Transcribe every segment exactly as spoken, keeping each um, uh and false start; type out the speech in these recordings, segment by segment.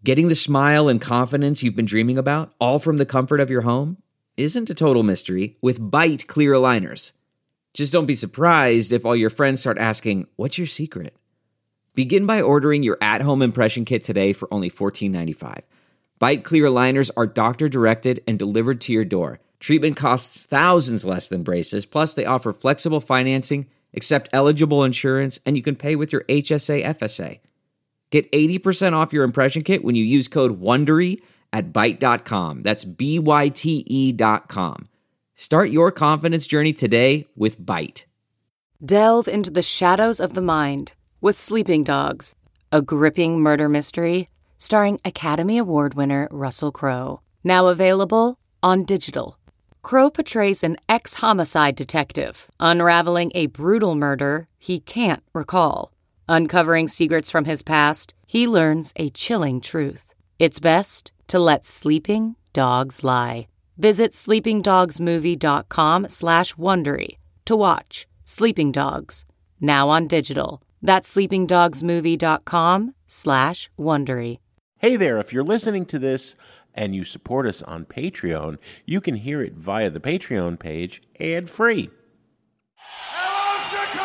Getting the smile and confidence you've been dreaming about, all from the comfort of your home, isn't a total mystery with Byte clear aligners. Just don't be surprised if all your friends start asking, "What's your secret?" Begin by ordering your at-home impression kit today for only fourteen ninety-five. Byte clear aligners are doctor-directed and delivered to your door. Treatment costs thousands less than braces, plus they offer flexible financing, accept eligible insurance, and you can pay with your H S A F S A. Get eighty percent off your impression kit when you use code WONDERY at byte dot com. That's B Y T E dot com. Start your confidence journey today with Byte. Delve into the shadows of the mind with Sleeping Dogs, a gripping murder mystery starring Academy Award winner Russell Crowe. Now available on digital. Crowe portrays an ex-homicide detective unraveling a brutal murder he can't recall. Uncovering secrets from his past, he learns a chilling truth. It's best to let sleeping dogs lie. Visit sleepingdogsmovie.com slash Wondery to watch Sleeping Dogs, now on digital. That's sleepingdogsmovie.com slash Wondery. Hey there, if you're listening to this and you support us on Patreon, you can hear it via the Patreon page ad-free. Hello,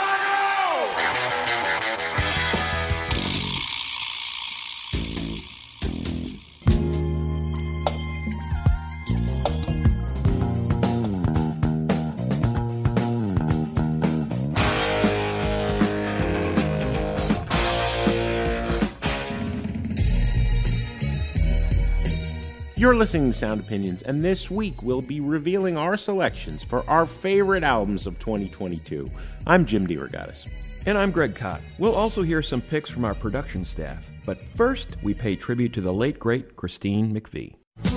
You're listening to Sound Opinions, and this week we'll be revealing our selections for our favorite albums of twenty twenty-two. I'm Jim DeRogatis. And I'm Greg Kot. We'll also hear some picks from our production staff. But first, we pay tribute to the late, great Christine McVie.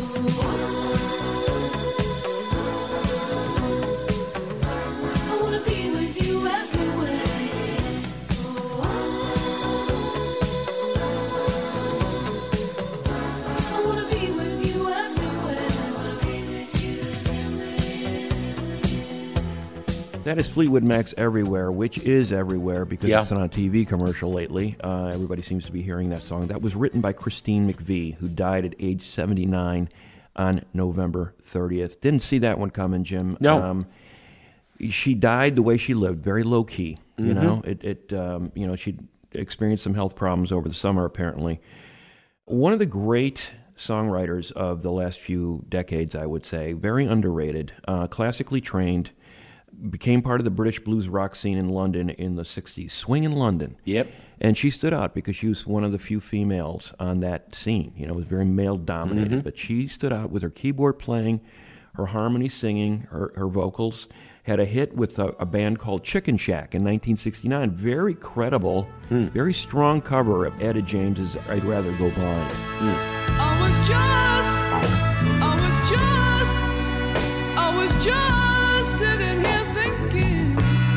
That is Fleetwood Mac's Everywhere, which is everywhere because Yeah. it's on a T V commercial lately. Uh, everybody seems to be hearing that song. That was written by Christine McVie, who died at age seventy-nine on November thirtieth. Didn't see that one coming, Jim. No. Um, she died the way she lived, very low-key. You Mhm. know, it, it um, you know, she experienced some health problems over the summer, apparently. One of the great songwriters of the last few decades, I would say, very underrated, uh, classically trained, became part of the British blues rock scene in London in the sixties, swing in London. Yep. And she stood out because she was one of the few females on that scene. You know, it was very male-dominated, Mhm. but she stood out with her keyboard playing, her harmony singing, her, her vocals. Had a hit with a, a band called Chicken Shack in nineteen sixty-nine. Very credible, Mm. very strong cover of Etta James's I'd Rather Go Blind. Mm. I was just, I was just, I was just sitting here thinking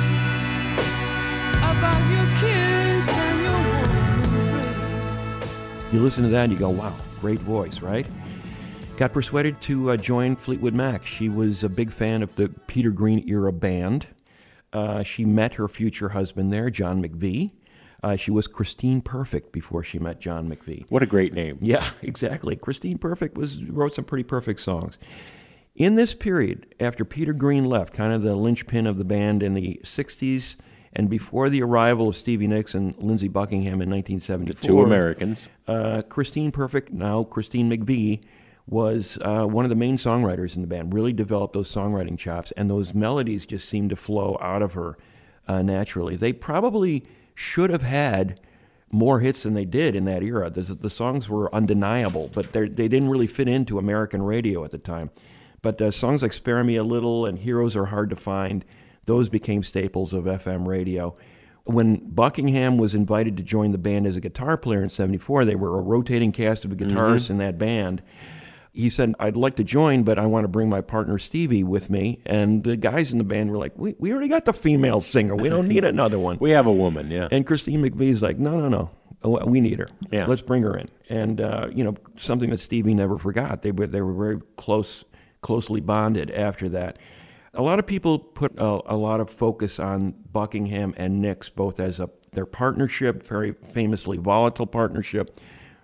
about your kiss and your warm embrace. You listen to that and you go, wow, great voice, right? Got persuaded to uh, join Fleetwood Mac. She was a big fan of the Peter Green era band. Uh, she met her future husband there, John McVie. Uh, she was Christine Perfect before she met John McVie. What a great name. Yeah, exactly. Christine Perfect was wrote some pretty perfect songs. In this period, after Peter Green left, kind of the linchpin of the band in the sixties, and before the arrival of Stevie Nicks and Lindsey Buckingham in nineteen seventy-four. The two Americans. Uh, Christine Perfect, now Christine McVie, was uh, one of the main songwriters in the band, really developed those songwriting chops, and those melodies just seemed to flow out of her uh, naturally. They probably should have had more hits than they did in that era. The, the songs were undeniable, but they didn't really fit into American radio at the time. But uh, songs like Spare Me a Little and Heroes Are Hard to Find, those became staples of F M radio. When Buckingham was invited to join the band as a guitar player in seventy-four, they were a rotating cast of guitarists Mm-hmm. in that band. He said, I'd like to join, but I want to bring my partner Stevie with me. And the guys in the band were like, we, we already got the female singer. We don't need another one. We have a woman, yeah. And Christine McVie's like, no, no, no. Oh, we need her. Yeah. Let's bring her in. And, uh, you know, something that Stevie never forgot. They were, they were very close, closely bonded after that. A lot of people put a, a lot of focus on Buckingham and Nicks, both as a their partnership, very famously volatile partnership,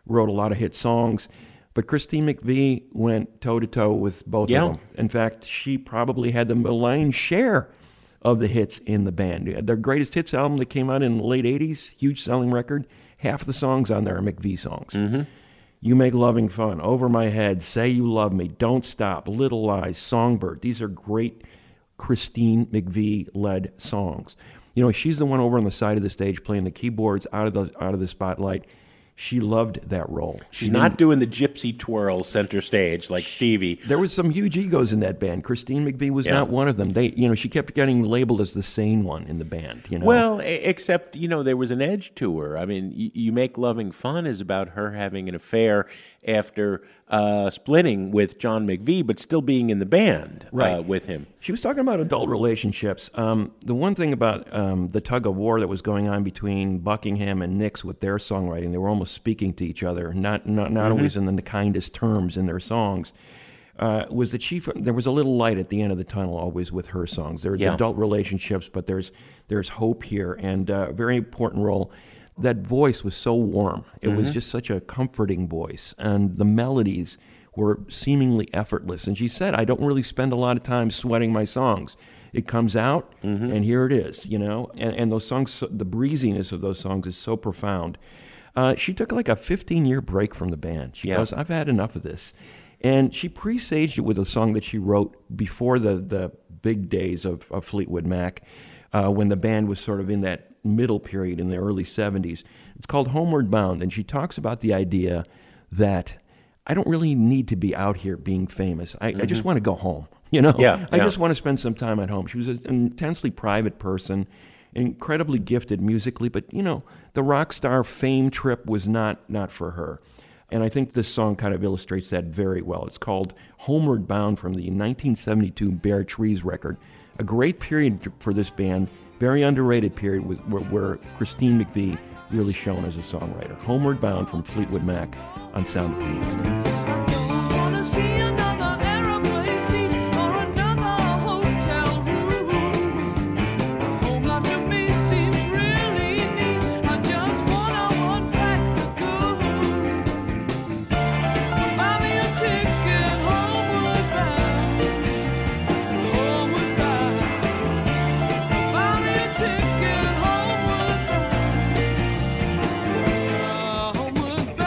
wrote a lot of hit songs. But Christine McVie went toe-to-toe with both Yeah. of them. In fact, she probably had the lion's share of the hits in the band. Their greatest hits album that came out in the late eighties, huge selling record, half the songs on there are McVie songs. Mm-hmm. You Make Loving Fun, Over My Head, Say You Love Me, Don't Stop, Little Lies, Songbird. These are great Christine McVie-led songs. You know, she's the one over on the side of the stage playing the keyboards out of the out of the spotlight. She loved that role. She's not doing the gypsy twirl center stage like Stevie. There was some huge egos in that band. Christine McVie was Yeah. not one of them. They, you know, she kept getting labeled as the sane one in the band. You know, Well, e- except, you know, there was an edge to her. I mean, y- You Make Loving Fun is about her having an affair after uh, splitting with John McVie, but still being in the band uh, Right. with him. she was talking about adult relationships. Um, the one thing about um, the tug of war that was going on between Buckingham and Nicks with their songwriting, they were almost speaking to each other, not not, not Mm-hmm. always in the kindest terms in their songs. Uh, was that she? There was a little light at the end of the tunnel always with her songs. There are Yeah. adult relationships, but there's there's hope here, and uh, a very important role. That voice was so warm. It Mm-hmm. was just such a comforting voice, and the melodies were seemingly effortless. And she said, "I don't really spend a lot of time sweating my songs. It comes out, Mm-hmm. and here it is, you know." And, and those songs, the breeziness of those songs is so profound. Uh, she took like a fifteen-year break from the band. She Yeah. goes, "I've had enough of this." And she presaged it with a song that she wrote before the, the big days of, of Fleetwood Mac, uh, when the band was sort of in that middle period in the early seventies. It's called Homeward Bound, and she talks about the idea that I don't really need to be out here being famous. I, I just want to go home, you know? Yeah, I yeah. just want to spend some time at home. She was an intensely private person, incredibly gifted musically, but, you know, the rock star fame trip was not not for her. And I think this song kind of illustrates that very well. It's called Homeward Bound from the nineteen seventy-two Bare Trees record. A great period for this band, very underrated period with, where, where Christine McVie really shone as a songwriter. Homeward Bound from Fleetwood Mac on Sound Opinions. Don't wanna see another aeroplane seat or another hotel room. Home life to me seems really neat. I just wanna unpack the good. Buy me a ticket, homeward bound, homeward bound. Buy me a ticket, homeward bound, homeward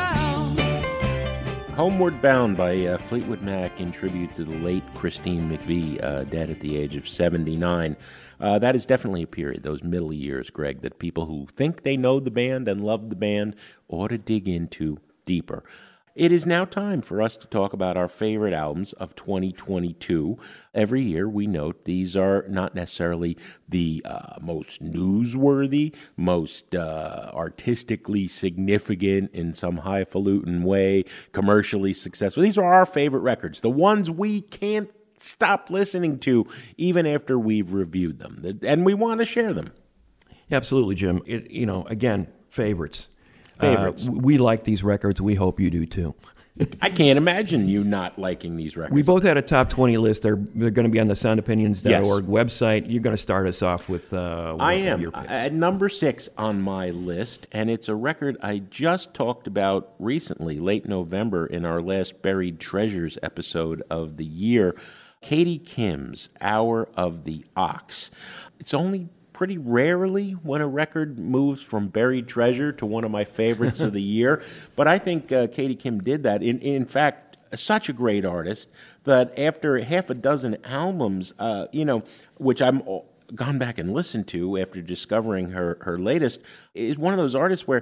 bound. Homeward Bound by uh, Fleetwood Mac in tribute to the late Christine McVie, uh, dead at the age of seventy-nine. Uh, that is definitely a period, those middle years, Greg, that people who think they know the band and love the band ought to dig into deeper. It is now time for us to talk about our favorite albums of twenty twenty-two. Every year we note these are not necessarily the uh, most newsworthy, most uh, artistically significant in some highfalutin way, commercially successful. These are our favorite records, the ones we can't stop listening to even after we've reviewed them, and we want to share them. Absolutely, Jim. It, you know, again, favorites. Favorites. Uh, we like these records. We hope you do too. I can't imagine you not liking these records. We both had a top twenty list. They're, they're going to be on the sound opinions dot org website. You're going to start us off with uh, one I of am your picks. at number six on my list, and it's a record I just talked about recently, late November, in our last Buried Treasures episode of the year. Katie Kim's Hour of the Ox. It's only pretty rarely when a record moves from Buried Treasure to one of my favorites of the year, but I think uh, Katie Kim did that. In, in fact, such a great artist that after half a dozen albums, uh, you know, which I'm gone back and listened to after discovering her, her latest, is one of those artists where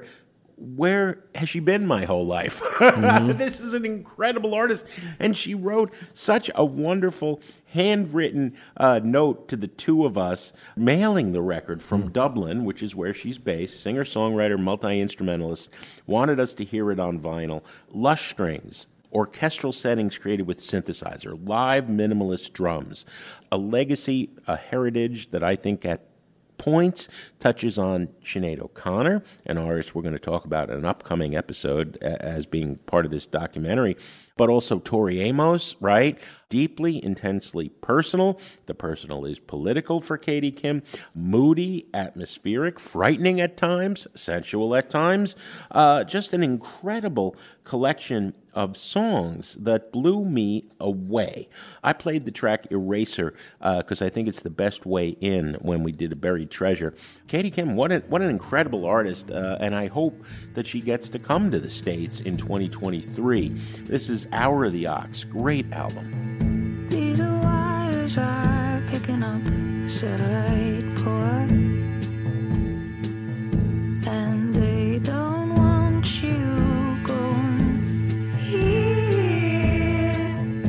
where has she been my whole life? Mm-hmm. This is an incredible artist. And she wrote such a wonderful handwritten uh, note to the two of us, mailing the record from mm. Dublin, which is where she's based, singer-songwriter, multi-instrumentalist, wanted us to hear it on vinyl. Lush strings, orchestral settings created with synthesizer, live minimalist drums, a legacy, a heritage that I think at points touches on Sinead O'Connor, an artist we're going to talk about in an upcoming episode as being part of this documentary, but also Tori Amos, right? Deeply, intensely personal. The personal is political for Katie Kim. Moody, atmospheric, frightening at times, sensual at times. Uh, just an incredible collection of songs that blew me away. I played the track Eraser because uh, I think it's the best way in when we did a Buried Treasure. Katie Kim, what an, what an incredible artist, uh, and I hope that she gets to come to the States in twenty twenty-three. This is Hour of the Ox. Great album. These wires are picking up satellite core, and they don't want you going here.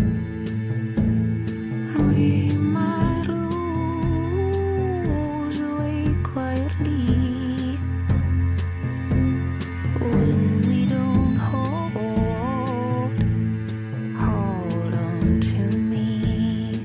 We might lose away quietly when we don't hold, hold on to me.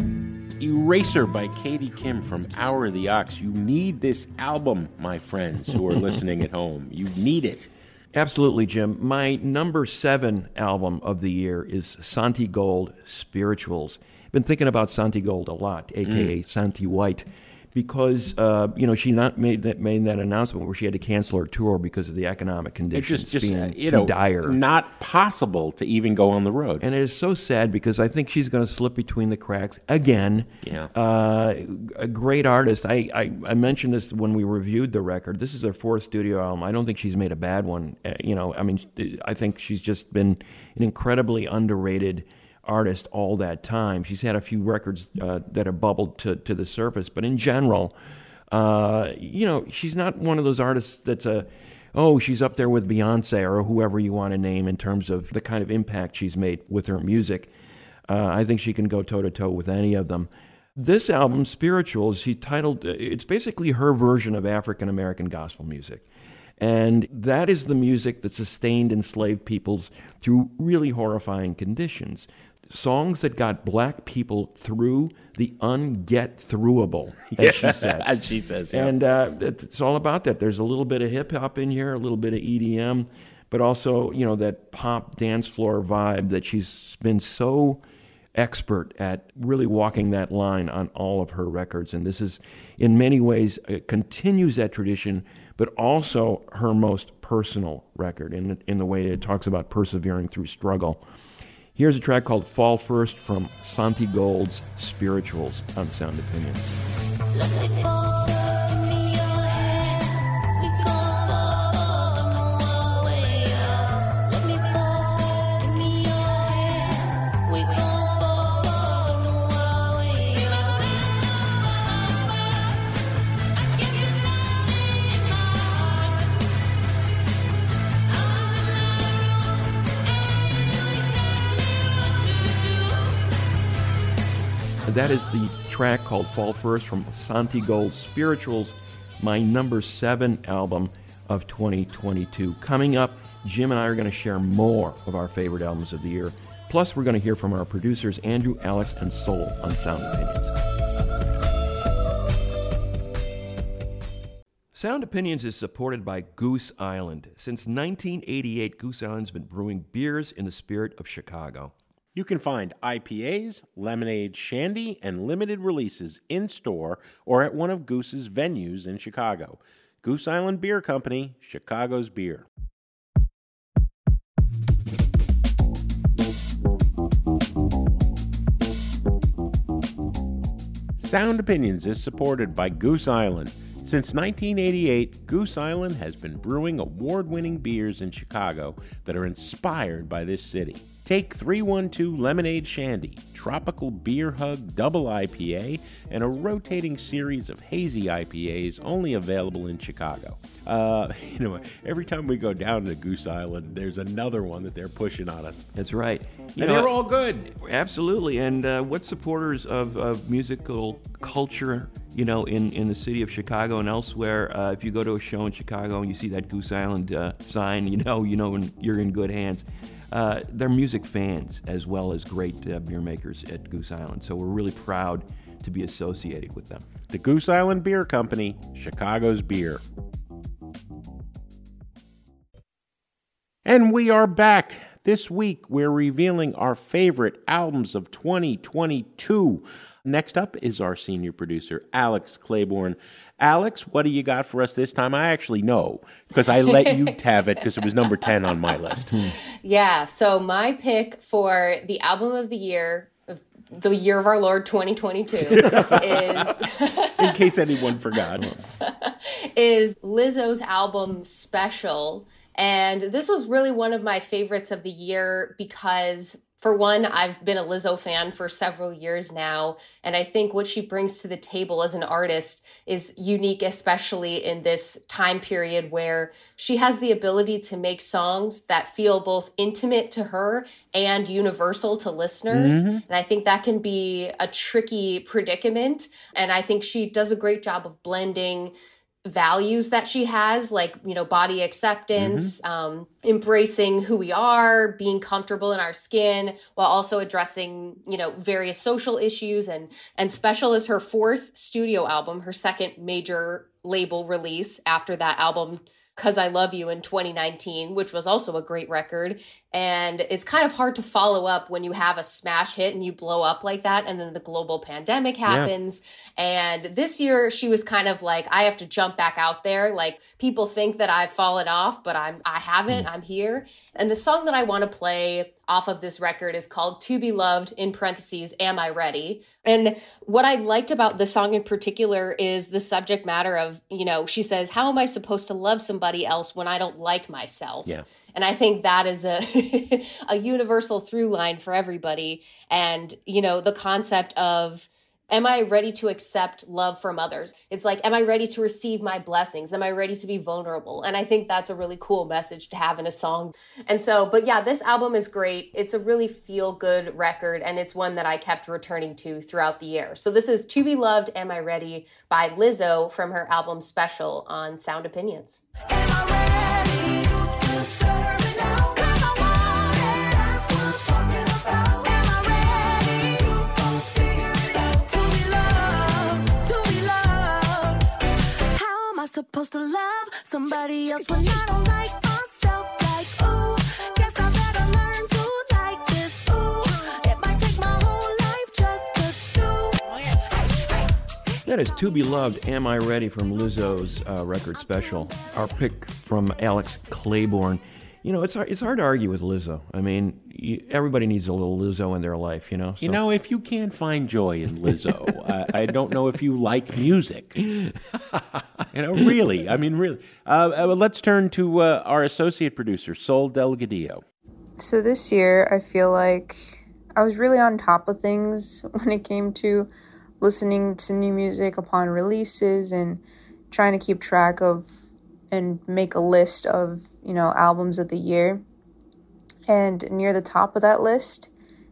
Eraser by Katie Kim from Hour of the Ox. You need this album, my friends who are listening at home. You need it. Absolutely, Jim. My number seven album of the year is Santi Gold, Spirituals. I've been thinking about Santi Gold a lot, a k a. Mm. Santi White, because uh, you know she not made that made that announcement where she had to cancel her tour because of the economic conditions It's just, just being uh, you too know, dire. Not possible to even go on the road. And it is so sad because I think she's going to slip between the cracks again. Yeah. Uh, a great artist. I, I, I mentioned this when we reviewed the record. This is her fourth studio album. I don't think she's made a bad one. Uh, you know, I mean, I think she's just been an incredibly underrated artist all that time. She's had a few records uh, that have bubbled to, to the surface, but in general, uh, you know, she's not one of those artists that's a, oh, she's up there with Beyonce or whoever you want to name in terms of the kind of impact she's made with her music. Uh, I think she can go toe-to-toe with any of them. This album, Spirituals, she titled, it's basically her version of African-American gospel music. And that is the music that sustained enslaved peoples through really horrifying conditions. Songs that got black people through the unget-throughable, as Yeah, she said. as she says, yeah. And uh, it's all about that. There's a little bit of hip-hop in here, a little bit of E D M, but also, you know, that pop dance floor vibe that she's been so expert at really walking that line on all of her records. And this is, in many ways, it continues that tradition, but also her most personal record in the, in the way it talks about persevering through struggle. Here's a track called Fall First from Santi Gold's Spirituals on Sound Opinions. Let me fall first, give me your hand. We gon' fall on our way up. Let me fall first, give me your hand. We gon' fall on our way up. I give you nothing in my heart. I was in my room and you knew exactly what to do. That is the track called Fall First from Santi Gold's Spirituals, my number seven album of twenty twenty-two. Coming up, Jim and I are going to share more of our favorite albums of the year. Plus, we're going to hear from our producers, Andrew, Alex, and Soul on Sound Opinions. Sound Opinions is supported by Goose Island. Since nineteen eighty-eight, Goose Island's been brewing beers in the spirit of Chicago. You can find I P As, lemonade, shandy, and limited releases in-store or at one of Goose's venues in Chicago. Goose Island Beer Company, Chicago's beer. Sound Opinions is supported by Goose Island. Since nineteen eighty-eight, Goose Island has been brewing award-winning beers in Chicago that are inspired by this city. Take three one two Lemonade Shandy, Tropical Beer Hug Double I P A, and a rotating series of hazy I P As only available in Chicago. Uh, you know, every time we go down to Goose Island, there's another one that they're pushing on us. That's right. You and know, they're all good. Absolutely. And uh, what supporters of, of musical culture, you know, in, in the city of Chicago and elsewhere, uh, if you go to a show in Chicago and you see that Goose Island uh, sign, you know, you know you're in good hands. Uh, they're music fans as well as great uh, beer makers at Goose Island. So we're really proud to be associated with them. The Goose Island Beer Company, Chicago's beer. And we are back. This week, we're revealing our favorite albums of twenty twenty-two. Next up is our senior producer, Alex Claiborne. Alex, what do you got for us this time? I actually know because I let you have it because it was number ten on my list. Yeah, so my pick for the album of the year, of the year of our Lord twenty twenty-two, is In case anyone forgot. is Lizzo's album Special. And this was really one of my favorites of the year because, for one, I've been a Lizzo fan for several years now, and I think what she brings to the table as an artist is unique, especially in this time period where she has the ability to make songs that feel both intimate to her and universal to listeners. Mm-hmm. And I think that can be a tricky predicament, and I think she does a great job of blending values that she has, like, you know, body acceptance, mm-hmm. um, embracing who we are, being comfortable in our skin, while also addressing, you know, various social issues. And, and Special is her fourth studio album, her second major label release after that album, 'Cause I Love You, in twenty nineteen, which was also a great record. And it's kind of hard to follow up when you have a smash hit and you blow up like that, and then the global pandemic happens. Yeah. And this year she was kind of like, I have to jump back out there. Like, people think that I've fallen off, but I'm I haven't. Mm. I'm here. And the song that I want to play off of this record is called To Be Loved, in parentheses, Am I Ready? And what I liked about the song in particular is the subject matter of, you know, she says, how am I supposed to love somebody else when I don't like myself? Yeah. And I think that is a a universal through line for everybody. And, you know, the concept of, am I ready to accept love from others? It's like, am I ready to receive my blessings? Am I ready to be vulnerable? And I think that's a really cool message to have in a song. And so, but yeah, this album is great. It's a really feel-good record, and it's one that I kept returning to throughout the year. So this is To Be Loved, Am I Ready? By Lizzo from her album Special on Sound Opinions. Am I ready to serve it now? 'Cause I want it. That's what I'm talking about. Am I ready to figure it out? To be loved, to be loved. How am I supposed to love somebody else when I don't like myself? Like, ooh, guess I better learn to like this. Ooh, it might take my whole life just to do. That is To Be Loved, Am I Ready? From Lizzo's uh, record Special. Our pick from Alex Claiborne. You know, it's hard, it's hard to argue with Lizzo. I mean, you, everybody needs a little Lizzo in their life, you know? So. You know, if you can't find joy in Lizzo, I, I don't know if you like music. You know, really. I mean, really. Uh, uh, let's turn to uh, our associate producer, Sol Delgadillo. So this year, I feel like I was really on top of things when it came to listening to new music upon releases and trying to keep track of and make a list of, you know, albums of the year. And near the top of that list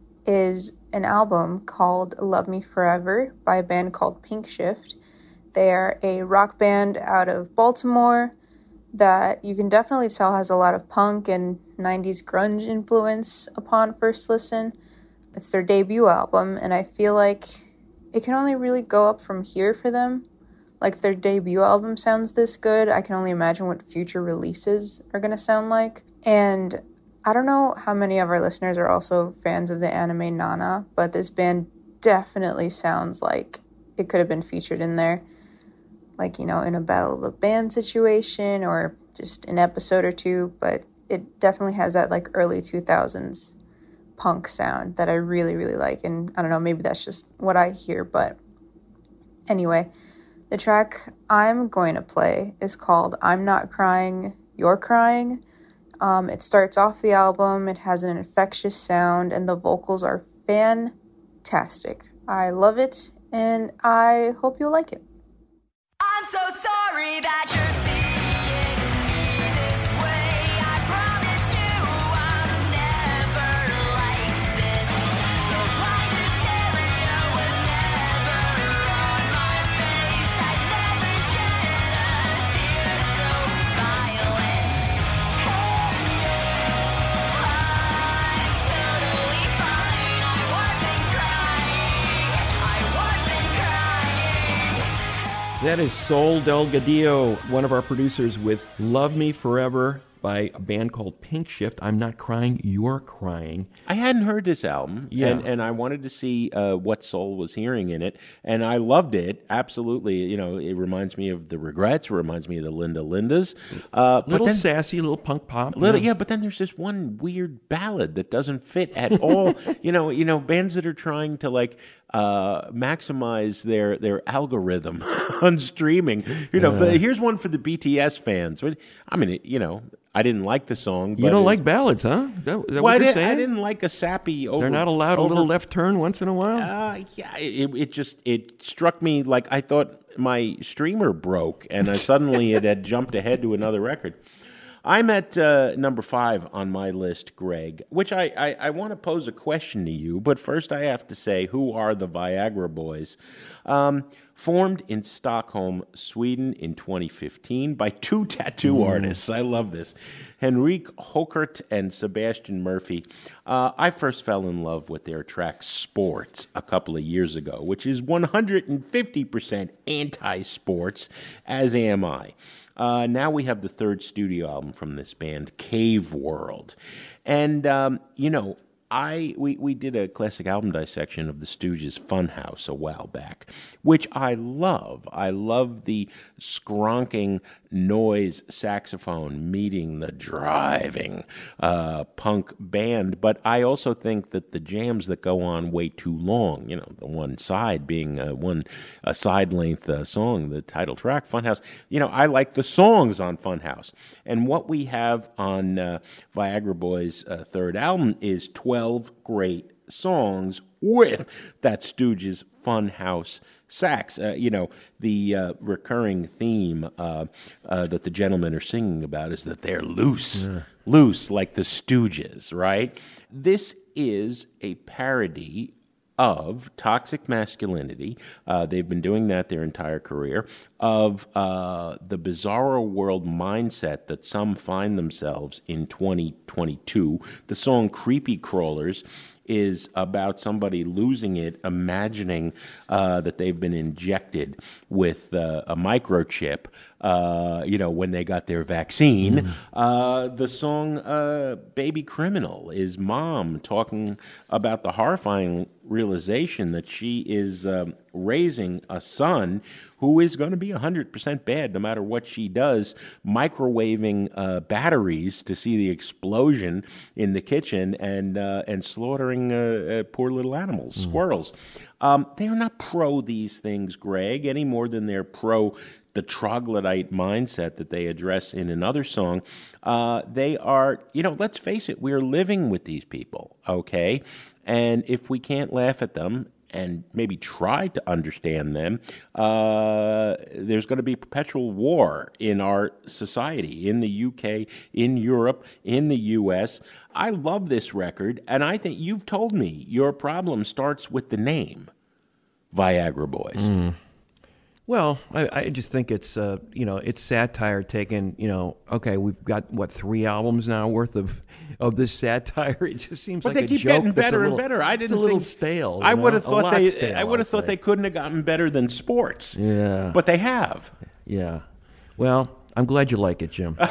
is an album called Love Me Forever by a band called Pink Shift. They are a rock band out of Baltimore that you can definitely tell has a lot of punk and nineties grunge influence upon first listen. It's their debut album, and I feel like it can only really go up from here for them. Like, if their debut album sounds this good, I can only imagine what future releases are going to sound like. And I don't know how many of our listeners are also fans of the anime Nana, but this band definitely sounds like it could have been featured in there. Like, you know, in a Battle of the Band situation or just an episode or two. But it definitely has that, like, early two thousands punk sound that I really, really like. And I don't know, maybe that's just what I hear. But anyway, the track I'm going to play is called I'm Not Crying, You're Crying. Um, it starts off the album, it has an infectious sound, and the vocals are fantastic. I love it, and I hope you'll like it. I'm so sorry that you're seeing me this way. I promise you I'll never like this. The blind hysteria was never on my face. I never shed a tear so violent. Hey, I'm totally fine. I wasn't crying. I wasn't crying. That is Sol Delgadillo, one of our producers, with Love Me Forever. by a band called Pink Shift. I'm Not Crying, You're Crying. I hadn't heard this album, Yeah. and, and I wanted to see uh, what soul was hearing in it, and I loved it, absolutely. You know, it reminds me of The Regrets, it reminds me of the Linda Lindas. Uh, Little but then, sassy, little punk pop. little, yeah. yeah, but then there's this one weird ballad that doesn't fit at all. you know, you know, bands that are trying to, like, uh, maximize their their algorithm on streaming. You know, but here's one for the B T S fans. I mean, it, you know, I didn't like the song. You but don't it's- like ballads, huh? Is that, is that Well, what I, you're didn't, saying? I didn't like a sappy. Over, They're not allowed a over- little left turn once in a while? Uh, yeah, it, it just it struck me like I thought my streamer broke, and I, suddenly it had jumped ahead to another record. I'm at uh, number five on my list, Greg, which I, I, I want to pose a question to you, but first I have to say, who are the Viagra Boys? Um, formed in Stockholm, Sweden in twenty fifteen by two tattoo artists. I love this. Henrik Hokert and Sebastian Murphy. Uh, I first fell in love with their track Sports a couple of years ago, which is one hundred fifty percent anti-sports, as am I. Uh, now we have the third studio album from this band, Cave World. And, um, you know, I we, we did a classic album dissection of the Stooges' Funhouse a while back, which I love. I love the skronking noise saxophone meeting the driving uh, punk band, but I also think that the jams that go on way too long, you know, the one side being uh, one a side-length uh, song, the title track, Funhouse, you know, I like the songs on Funhouse. And what we have on uh, Viagra Boys' uh, third album is twelve great songs with that Stooges Funhouse sax. Uh, you know, the uh, recurring theme uh, uh, that the gentlemen are singing about is that they're loose, yeah. loose like the Stooges, right? This is a parody of toxic masculinity. Uh, they've been doing that their entire career, of uh, the bizarro world mindset that some find themselves in twenty twenty-two. The song Creepy Crawlers is about somebody losing it, imagining uh, that they've been injected with uh, a microchip, uh, you know, when they got their vaccine. Mm. Uh, the song uh, Baby Criminal is mom talking about the horrifying realization that she is um, raising a son who is going to be one hundred percent bad no matter what she does, microwaving uh, batteries to see the explosion in the kitchen and uh, and slaughtering uh, uh, poor little animals, mm. squirrels. Um, they are not pro these things, Greg, any more than they're pro the troglodyte mindset that they address in another song. Uh, they are, you know, let's face it, we're living with these people, okay? And if we can't laugh at them and maybe try to understand them, uh, there's going to be perpetual war in our society, in the U K, in Europe, in the U S. I love this record, and I think you've told me your problem starts with the name, Viagra Boys. Mm. Well, I, I just think it's, uh, you know, it's satire taken, you know, okay, we've got, what, three albums now worth of of this satire? It just seems but like they keep a joke getting that's better a little, and better. I didn't it's a little think, stale. I would have know? thought they. Stale, I would have thought say. they couldn't have gotten better than Sports. Yeah, but they have. Yeah. Well, I'm glad you like it, Jim.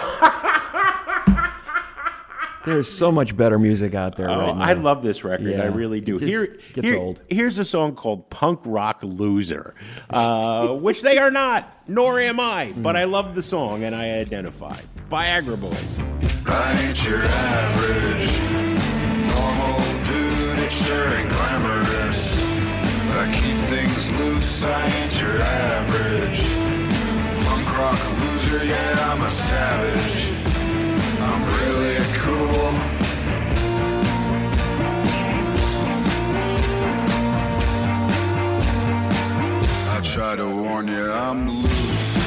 There's so much better music out there oh, right now. I love this record. Yeah, I really do. it just Here, gets here, old. Here's a song called Punk Rock Loser, uh, which they are not, nor am I. But I love the song, and I identify. Viagra Boys. I ain't your average normal dude, it sure ain't glamorous. I keep things loose, I ain't your average punk rock loser, yeah, I'm a savage. I'm really cool. I try to warn you, I'm loose.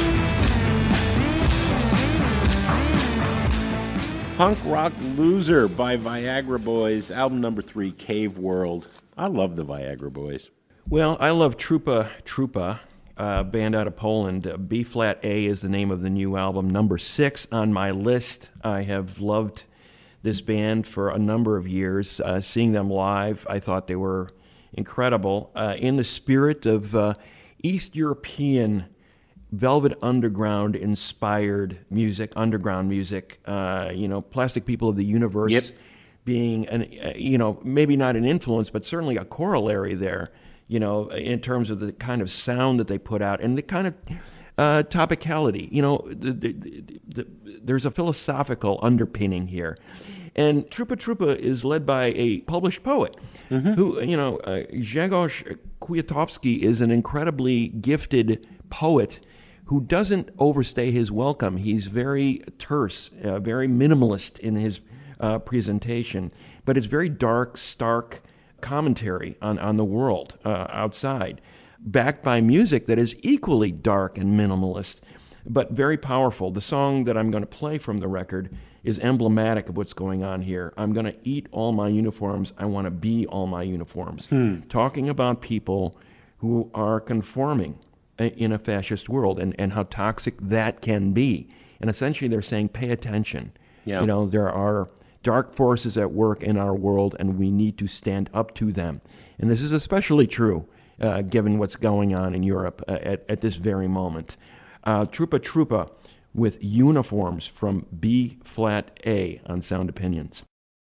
Punk Rock Loser by Viagra Boys, album number three, Cave World. I love the Viagra Boys. Well, I love Trupa Trupa, a band out of Poland. Uh, B Flat A is the name of the new album, number six on my list. I have loved this band for a number of years. Uh, seeing them live, I thought they were incredible. Uh, in the spirit of uh, East European Velvet Underground inspired music, underground music, uh, you know, Plastic People of the Universe Yep. being, an, uh, you know, maybe not an influence, but certainly a corollary there, you know, in terms of the kind of sound that they put out and the kind of uh, topicality. You know, the, the, the, the, there's a philosophical underpinning here. And Trupa Trupa is led by a published poet Mm-hmm. who, you know, uh, Grzegorz Kwiatkowski is an incredibly gifted poet who doesn't overstay his welcome. He's very terse, uh, very minimalist in his uh, presentation, but it's very dark, stark commentary on, on the world uh, outside, backed by music that is equally dark and minimalist, but very powerful. The song that I'm going to play from the record is emblematic of what's going on here. I'm going to eat all my uniforms. I want to be all my uniforms. Hmm. Talking about people who are conforming in a fascist world and, and how toxic that can be. And essentially they're saying, pay attention. Yeah. You know, there are dark forces at work in our world and we need to stand up to them. And this is especially true uh, given what's going on in Europe uh, at, at this very moment. Uh, Trupa Trupa with Uniforms from B flat A on Sound Opinions.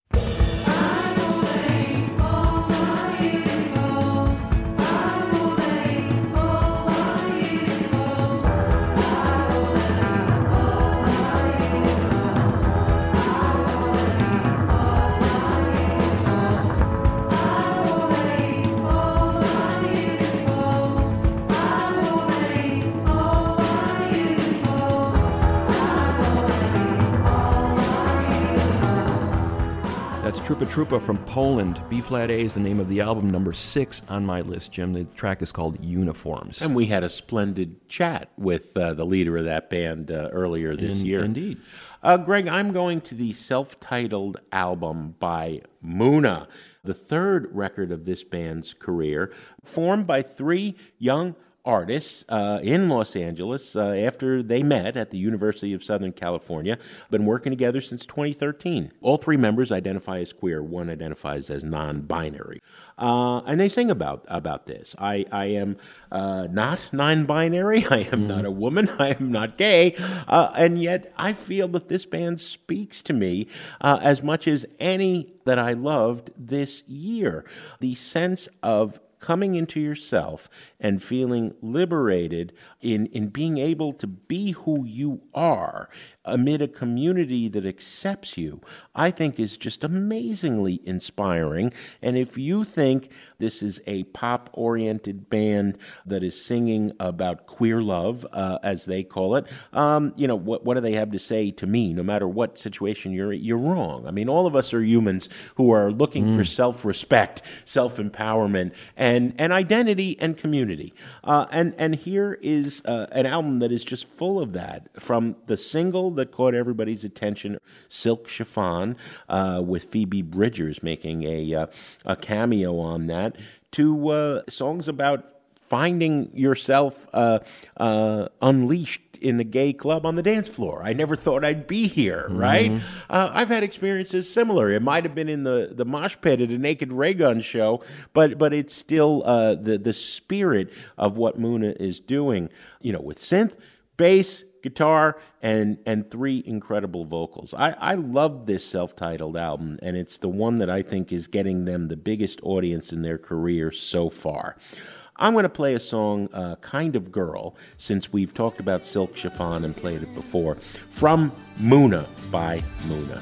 That's Trupa Trupa from Poland. B-flat A is the name of the album, number six on my list, Jim. The track is called Uniforms. And we had a splendid chat with uh, the leader of that band uh, earlier this In- year. Indeed. Uh, Greg, I'm going to the self-titled album by Muna, the third record of this band's career, formed by three young artists uh, in Los Angeles uh, after they met at the University of Southern California. Been working together since twenty thirteen. All three members identify as queer. One identifies as non-binary. Uh, and they sing about about this. I, I am uh, not non-binary. I am not a woman. I am not gay. Uh, and yet I feel that this band speaks to me uh, as much as any that I loved this year. The sense of coming into yourself and feeling liberated in, in being able to be who you are amid a community that accepts you, I think is just amazingly inspiring. And if you think this is a pop-oriented band that is singing about queer love, uh, as they call it, um, you know, what, what do they have to say to me? No matter what situation you're in, you're wrong. I mean, all of us are humans who are looking mm. for self-respect, self-empowerment, and, and identity and community. Uh, and, and here is uh, an album that is just full of that, from the single that caught everybody's attention, Silk Chiffon, uh, with Phoebe Bridgers making a, uh, a cameo on that, to uh, songs about finding yourself uh, uh, unleashed in a gay club on the dance floor. I never thought I'd be here, right? Mm-hmm. Uh, I've had experiences similar. It might have been in the, the mosh pit at a Naked Raygun show, but but it's still uh, the, the spirit of what Muna is doing, you know, with synth, bass, guitar, and and three incredible vocals. I, I love this self-titled album, and it's the one that I think is getting them the biggest audience in their career so far. I'm going to play a song, uh, Kind of Girl, since we've talked about Silk Chiffon and played it before, from Muna by Muna.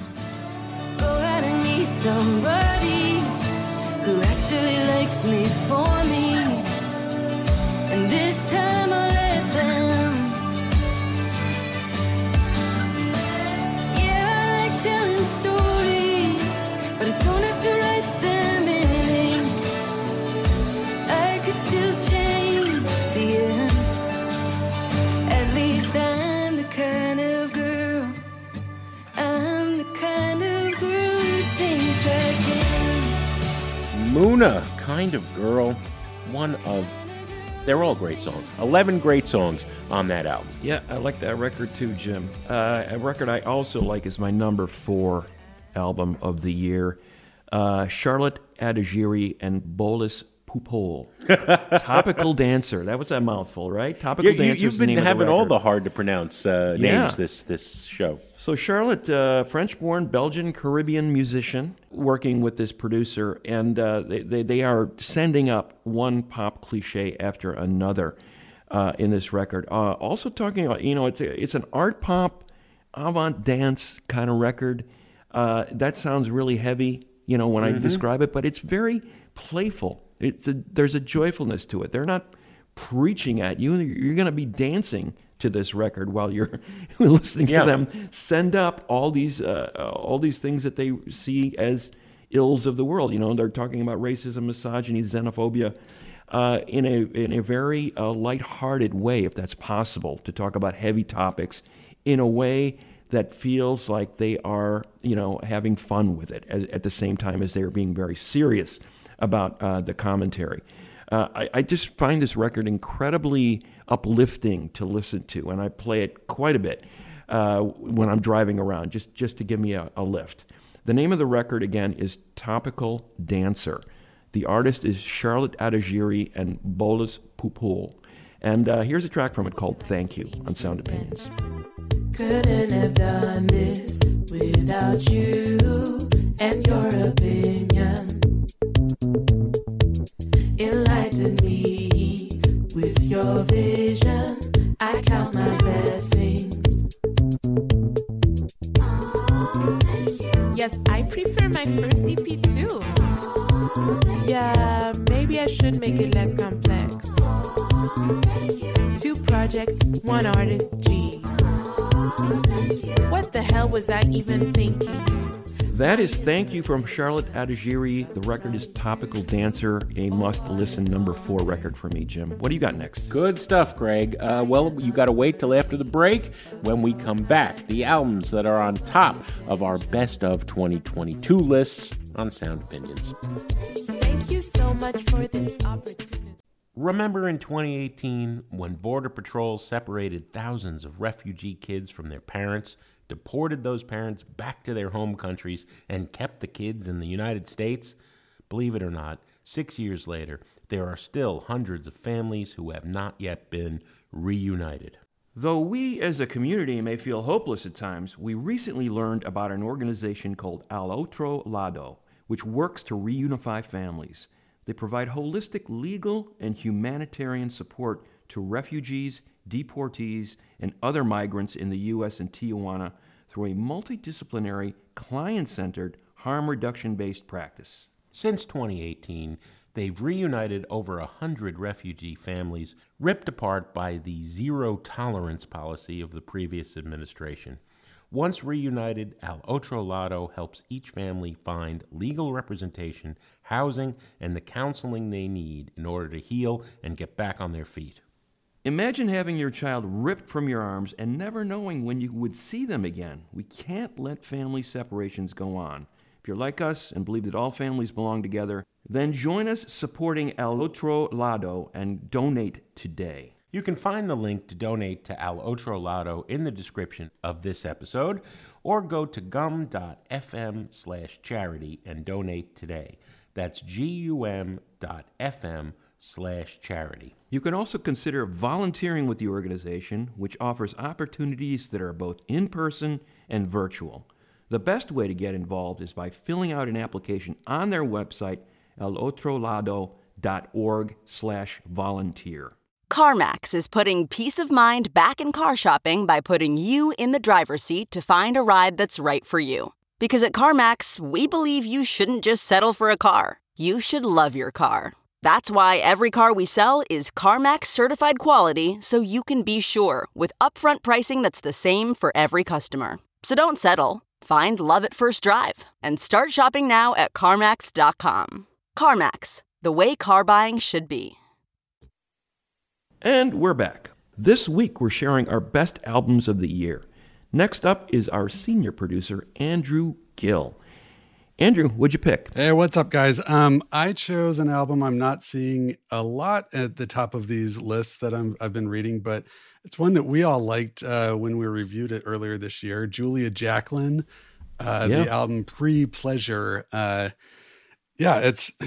Go out and meet somebody who actually likes me for me, and this time I'll let them. Yeah, I like telling stories, but I don't have to write them in ink. I could still change the end. At least I'm the kind of girl, I'm the kind of girl who thinks I can. Muna, Kind of Girl, one of, they're all great songs. eleven great songs on that album. Yeah, I like that record too, Jim. Uh, a record I also like is my number four album of the year. Uh, Charlotte Adigiri and Bolis Pupol. Topical Dancer. That was a mouthful, right? Topical You, you, Dancer. you've been having the all the hard to pronounce uh, Yeah. names this this show. So Charlotte, uh, French-born Belgian Caribbean musician, working with this producer, and uh, they, they they are sending up one pop cliche after another uh, in this record. Uh, also talking about, you know, it's a, it's an art pop, avant dance kind of record. Uh, that sounds really heavy, you know, when I describe it, but it's very playful. It's a, there's a joyfulness to it. They're not preaching at you. You're going to be dancing to this record while you're listening Yeah. to them send up all these uh, all these things that they see as ills of the world. You know, they're talking about racism, misogyny, xenophobia, uh, in a in a very uh, lighthearted way, if that's possible, to talk about heavy topics in a way that feels like they are, you know, having fun with it as, at the same time as they are being very serious about uh, the commentary. Uh, I, I just find this record incredibly uplifting to listen to, and I play it quite a bit uh, when I'm driving around, just, just to give me a, a lift. The name of the record, again, is Topical Dancer. The artist is Charlotte Adagiri and Bolas Pupol. And uh, here's a track from it called Thank You on Sound Opinions. Couldn't have done this without you and your opinion. Enlighten me with your vision. I count my blessings. Yes, I prefer my first E P too. Yeah, maybe I should make it less complex. Two projects, one artist, geez. What the hell was I even thinking? That is Thank You from Charlotte Adagiri. The record is Topical Dancer, a must-listen number four record for me, Jim. What do you got next? Good stuff, Greg. Uh, well, you got to wait till after the break. When we come back, the albums that are on top of our best of twenty twenty-two lists on Sound Opinions. Thank you so much for this opportunity. Remember in twenty eighteen when Border Patrol separated thousands of refugee kids from their parents, deported those parents back to their home countries, and kept the kids in the United States? Believe it or not, six years later, there are still hundreds of families who have not yet been reunited. Though we as a community may feel hopeless at times, we recently learned about an organization called Al Otro Lado, which works to reunify families. They provide holistic legal and humanitarian support to refugees, deportees, and other migrants in the U S and Tijuana through a multidisciplinary, client-centered, harm reduction-based practice. Since twenty eighteen, they've reunited over a hundred refugee families ripped apart by the zero-tolerance policy of the previous administration. Once reunited, Al Otro Lado helps each family find legal representation, housing, and the counseling they need in order to heal and get back on their feet. Imagine having your child ripped from your arms and never knowing when you would see them again. We can't let family separations go on. If you're like us and believe that all families belong together, then join us supporting Al Otro Lado and donate today. You can find the link to donate to Al Otro Lado in the description of this episode, or go to gum.fm slash charity and donate today. That's gum.fm slash charity. You can also consider volunteering with the organization, which offers opportunities that are both in-person and virtual. The best way to get involved is by filling out an application on their website, alotrolado.org slash volunteer. CarMax is putting peace of mind back in car shopping by putting you in the driver's seat to find a ride that's right for you. Because at CarMax, we believe you shouldn't just settle for a car. You should love your car. That's why every car we sell is CarMax certified quality, so you can be sure with upfront pricing that's the same for every customer. So don't settle. Find love at first drive and start shopping now at CarMax dot com. CarMax, the way car buying should be. And we're back. This week we're sharing our best albums of the year. Next up is our senior producer, Andrew Gill. Andrew, what'd you pick? Hey, what's up, guys? Um, I chose an album I'm not seeing a lot at the top of these lists that I'm, I've been reading, but it's one that we all liked uh, when we reviewed it earlier this year. Julia Jacklin, uh, Yeah. the album Pre-Pleasure. Uh, yeah, it's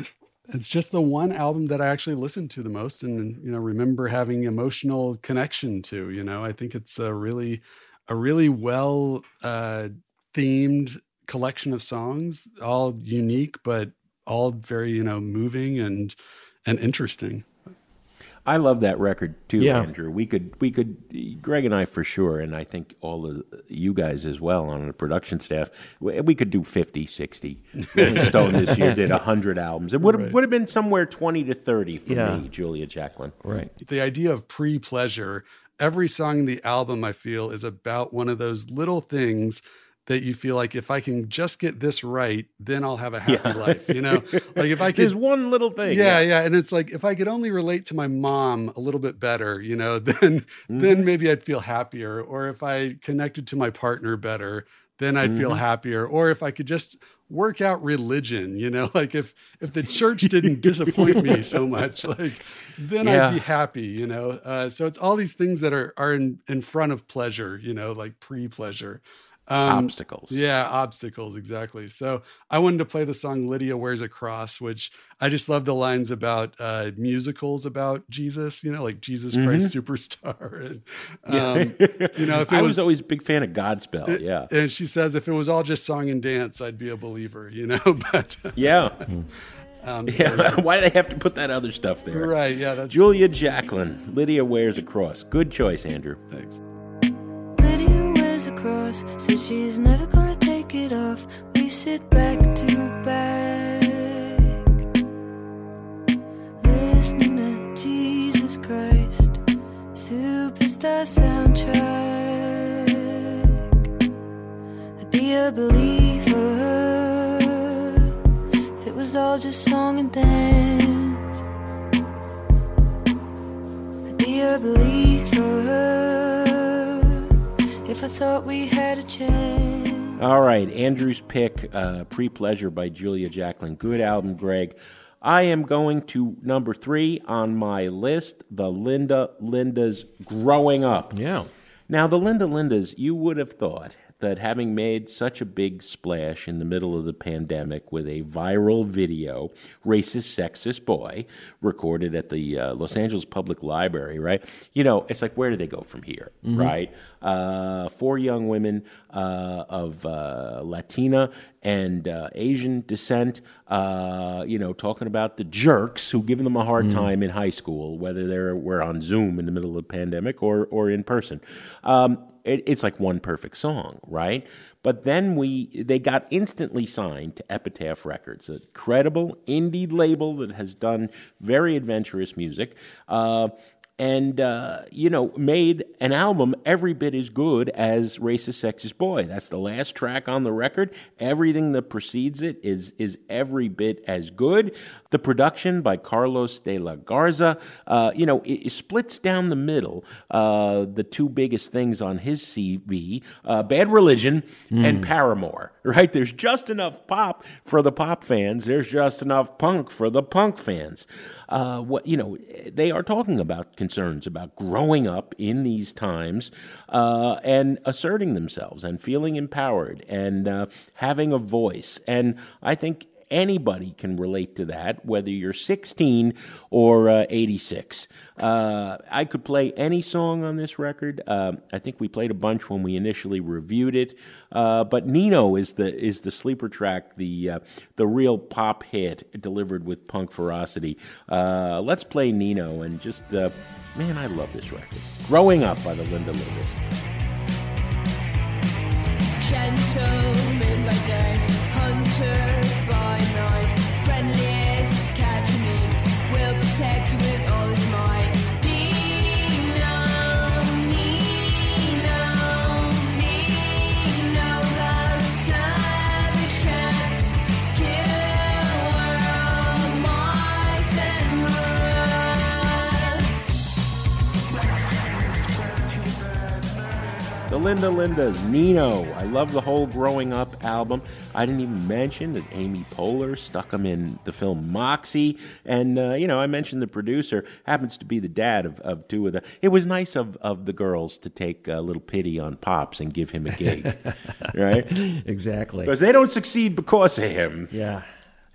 it's just the one album that I actually listened to the most and, you know, remember having emotional connection to. You know, I think it's a really, a really well uh, themed collection of songs, all unique, but all very, you know, moving and and interesting. I love that record too, Yeah. Andrew. We could, we could, Greg and I for sure, and I think all of you guys as well on the production staff, we we could do fifty, sixty. Rolling Stone this year did one hundred albums. It would have Right. would have been somewhere twenty to thirty for Yeah. me, Julia Jacklin. Right. The idea of pre-pleasure, every song in the album, I feel, is about one of those little things that you feel like if I can just get this right, then I'll have a happy Yeah. life. You know, like if I could, There's one little thing. yeah, yeah, and it's like if I could only relate to my mom a little bit better, you know, then then maybe I'd feel happier. Or if I connected to my partner better, then I'd feel Mhm. happier. Or if I could just work out religion, you know, like if if the church didn't disappoint me so much, like then Yeah. I'd be happy, you know. Uh, so it's all these things that are are in, in front of pleasure, you know, like pre-pleasure. Um, Obstacles. Yeah, obstacles, exactly. So I wanted to play the song Lydia Wears a Cross, which I just love the lines about uh, musicals about Jesus, you know, like Jesus Christ Superstar. And, um, you know, if it I was, was always a big fan of Godspell. Yeah. and she says, if it was all just song and dance, I'd be a believer, you know, but Yeah. um, so, Yeah. Why do they have to put that other stuff there? right. Yeah, that's Julia Jacklin, Lydia Wears a Cross. Good choice, Andrew. thanks. Lydia wears a cross, says she's never gonna take it off. We sit back to back, listening to Jesus Christ, Superstar soundtrack. I'd be a believer if it was all just song and dance. I'd be a believer if I thought we had a chance. All right, Andrew's pick, uh, Pre-Pleasure by Julia Jacklin. Good album, Greg. I am going to number three on my list, the Linda Lindas Growing Up. Yeah. Now, the Linda Lindas, you would have thought that having made such a big splash in the middle of the pandemic with a viral video, Racist, Sexist Boy, recorded at the uh, Los Angeles Public Library, right? You know, it's like, where do they go from here, Mhm. right? Uh, four young women uh, of uh, Latina and uh, Asian descent, uh, you know, talking about the jerks who give them a hard Mm. time in high school, whether they were on Zoom in the middle of the pandemic or, or in person. Um, it, it's like one perfect song, right? But then we they got instantly signed to Epitaph Records, a credible indie label that has done very adventurous music. Uh, and, uh, you know, made an album every bit as good as Racist, Sexist Boy. That's the last track on the record. Everything that precedes it is is every bit as good. The production by Carlos de la Garza, uh, you know, it, it splits down the middle. Uh, the two biggest things on his C V, uh, Bad Religion and Mm. Paramore, right? There's just enough pop for the pop fans. There's just enough punk for the punk fans. Uh, what you know, they are talking about concerns about growing up in these times uh, and asserting themselves and feeling empowered and uh, having a voice. And I think anybody can relate to that, whether you're sixteen or uh, eighty-six. Uh, I could play any song on this record. Uh, I think we played a bunch when we initially reviewed it. Uh, but Nino is the is the sleeper track, the uh, the real pop hit delivered with punk ferocity. Uh, let's play Nino and just uh, man, I love this record. Growing Up by the Linda Lindas. Gentleman by day, hunter by night, friendliest cat to me, will protect you with all his might. Nino, Nino, Nino, the savage cat, kill world mice and The Linda Lindas, Nino. I love the whole Growing Up album. I didn't even mention that Amy Poehler stuck him in the film Moxie. And, uh, you know, I mentioned the producer happens to be the dad of, of two of the... It was nice of, of the girls to take a little pity on Pops and give him a gig, right? Exactly. Because they don't succeed because of him. Yeah.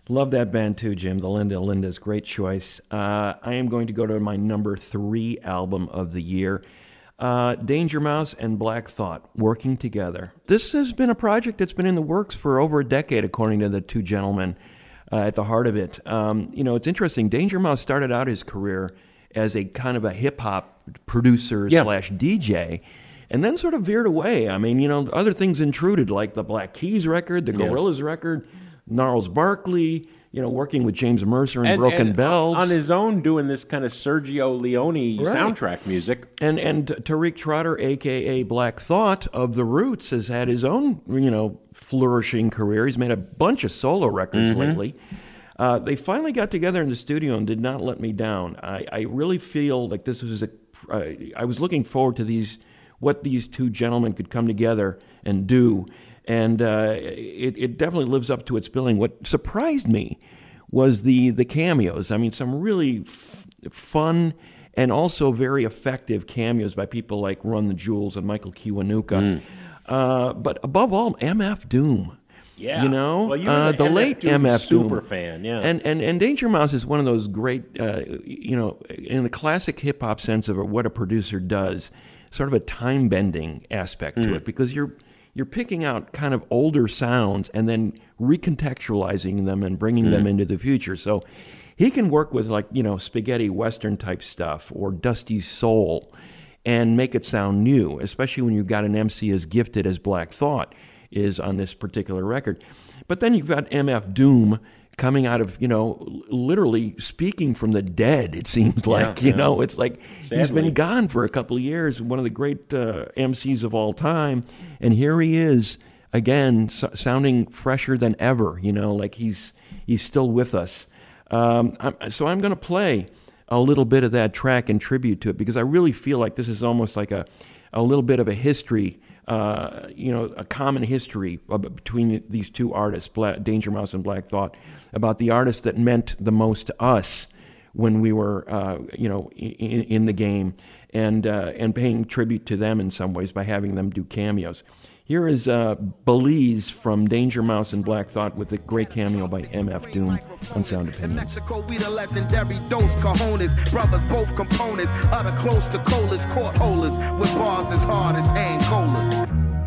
Love that band too, Jim. The Linda Linda's great choice. Uh, I am going to go to my number three album of the year. Uh, Danger Mouse and Black Thought, Working Together. This has been a project that's been in the works for over a decade, according to the two gentlemen uh, at the heart of it. Um, you know, it's interesting. Danger Mouse started out his career as a kind of a hip-hop producer Yeah. slash D J, and then sort of veered away. I mean, you know, other things intruded, like the Black Keys record, the Yeah. Gorillaz record, Gnarls Barkley, you know, working with James Mercer and, And- Broken and Bells. on his own, doing this kind of Sergio Leone Right. soundtrack music. And and Tariq Trotter, a k a. Black Thought of The Roots, has had his own, you know, flourishing career. He's made a bunch of solo records Mhm. lately. Uh, they finally got together in the studio and did not let me down. I, I really feel like this was a... Uh, I was looking forward to these, what these two gentlemen could come together and do. And uh, it, it definitely lives up to its billing. What surprised me was the, the cameos. I mean, some really f- fun and also very effective cameos by people like Run the Jewels and Michael Kiwanuka. Mm. Uh, but above all, M F Doom. Yeah. You know, Well, you were uh, the the M F late Doom M F Doom. super fan, yeah. And, and and Danger Mouse is one of those great, uh, you know, in the classic hip hop sense of what a producer does, sort of a time bending aspect to Mm. it, because you're you're picking out kind of older sounds and then recontextualizing them and bringing them Mm. into the future. So he can work with, like, you know, spaghetti western type stuff or dusty soul and make it sound new, especially when you've got an M C as gifted as Black Thought is on this particular record. But then you've got M F Doom coming out of, you know, literally speaking from the dead, it seems like. Yeah, you yeah. know, it's like he's Sadly. been gone for a couple of years, one of the great uh, M Cs of all time, and here he is again, so, sounding fresher than ever, you know, like he's he's still with us. Um, I'm, so I'm going to play a little bit of that track in tribute to it, because I really feel like this is almost like a, a little bit of a history, uh, you know, a common history of, between these two artists, Black, Danger Mouse and Black Thought, about the artists that meant the most to us when we were, uh, you know, in, in the game, and uh, and paying tribute to them in some ways by having them do cameos. Here is uh, Belize from Danger Mouse and Black Thought with a great cameo by M F Doom on Sound Opinions. Mexico, we the legendary Dos Cajones, brothers, both components, utter close to colas, court holders, with bars as hard as Angolas.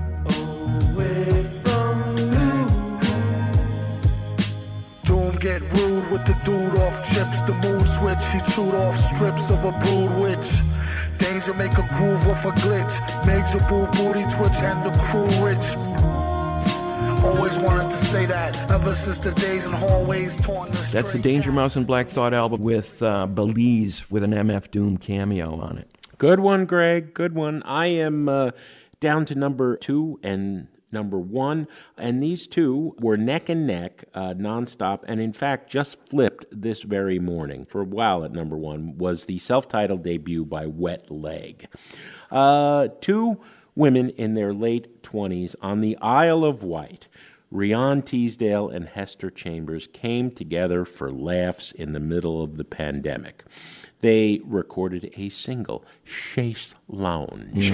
Doom get rude with the dude off chips, the mood switch, he chewed off strips of a brood witch. Danger make a groove off a glitch, major boo booty twitch and the crew rich. Always wanted to say that, ever since the days in hallways torn the That's the Danger Mouse and Black Thought album with uh, Belize with an M F Doom cameo on it. Good one, Greg. Good one. I am uh, down to number two and number one, and these two were neck and neck, uh, nonstop, and in fact just flipped this very morning. For a while at number one was the self-titled debut by Wet Leg. Uh, two women in their late twenties on the Isle of Wight, Rian Teasdale and Hester Chambers, came together for laughs in the middle of the pandemic. They recorded a single, Chaise Lounge,